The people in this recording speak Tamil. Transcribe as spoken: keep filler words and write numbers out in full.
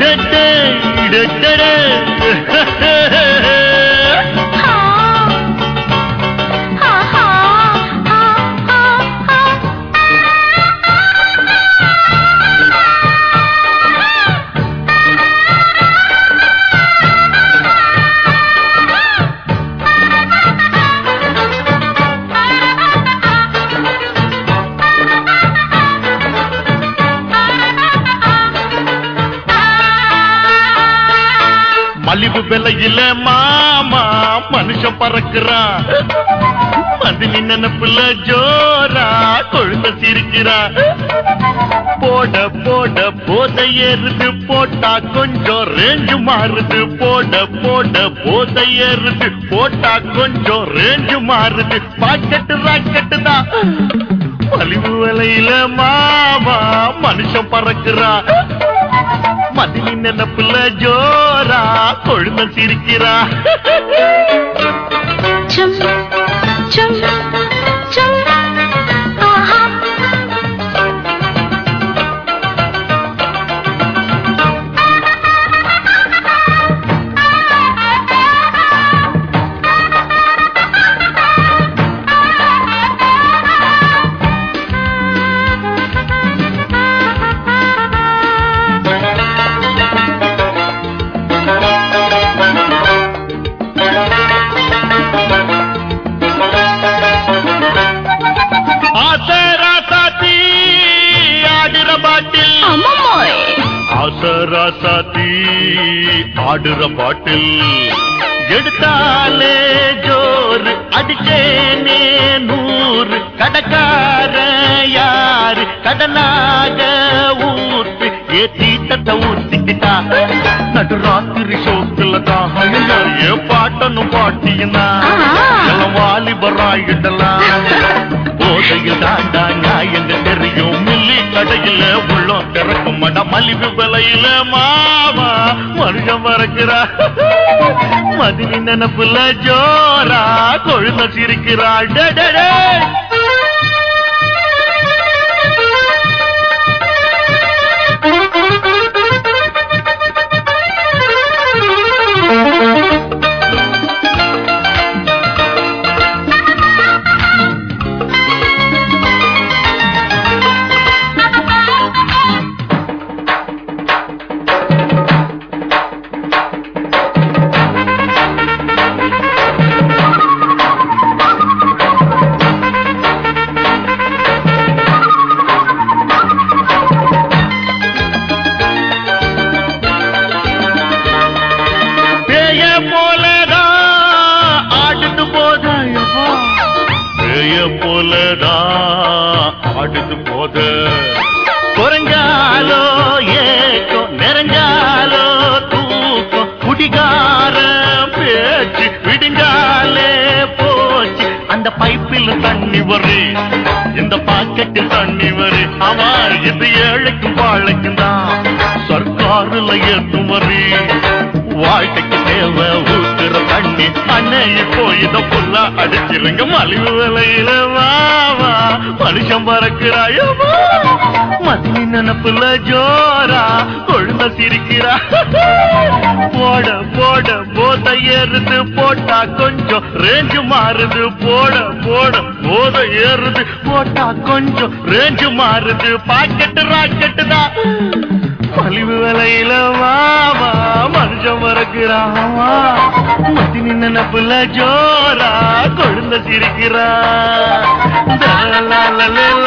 மலிவு விலையில மாமா மனுஷன் பறக்குறான். மதினி நினைப்புல ஜோரா கொழுந்த சிரிக்கிறான். போட போட போத ஏறுது போட்டா கொஞ்சம் ரேஞ்சு மாறுது. போட போட போத ஏறுது போட்டா கொஞ்சம் ரேஞ்சு மாறுது. பாக்கெட்டு ராக்கெட்டு தான் மலிவு விலையில மாமா மனுஷன் பறக்குறான். மதினி நினைப்புல ஜோரா கொழுந்த சிரிக்கிறா. ஆசராசாத்தி ஆடுற பாட்டில் எடுத்தாலே ஜோறு அடிச்சேனே நூறு. கடக்கார யாரு கடனாக ஊத்து ஏத்தி தட்ட ஊத்திக்கிட்டா. நடுராத்திரி சோத்துல தான் ஏ பாட்டனும் பாட்டினா எல்லாம் வாலிபராயிடலாம். போதையில் தாண்டா நியாயங்க தெரியும். மில்லி கடையில உள்ளம் திறக்கும் மட. மலிவு விலையில மாமா மனுஷன் மறக்கிறா. மதினி நினைப்புல ஜோரா கொழுந்த சிரிக்கிறா. ஆடுது போத குறைஞ்சாலோ ஏக்கம் நிறைஞ்சாலோ தூக்கம். குடிகார பேச்சு விடுங்காலே போச்சு. அந்த பைப்பில் தண்ணி வரு இந்த பாக்கெட்டில் தண்ணி வரு. ஆமா இது ஏழைக்கும் வாழைக்கும் தான் சர்க்காருல ஏற்றும் வரு. வாழ்க்கைக்கு தேவை ஊத்துற தண்ணி. அன்னைய போய் இத புல்லா அடிச்சிருங்க. மலிவு விலையில வாவா மனுஷன் பறக்கிறாயோ. மதினி நினைப்புல ஜோரா கொழுந்த சிரிக்கிறா. போட போட போத ஏறுது போட்டா கொஞ்சம் ரேஞ்சு மாறுது. போட போட போத ஏறுது போட்டா கொஞ்சம் ரேஞ்சு மாறுது. பாக்கெட்டு ராக்கெட்டு தான் மலிவு விலையில வாவா மனுஷன் மறக்கிறாமா. மதினி நினைப்புல ஜோரா கொழுந்த சிரிக்கிறா.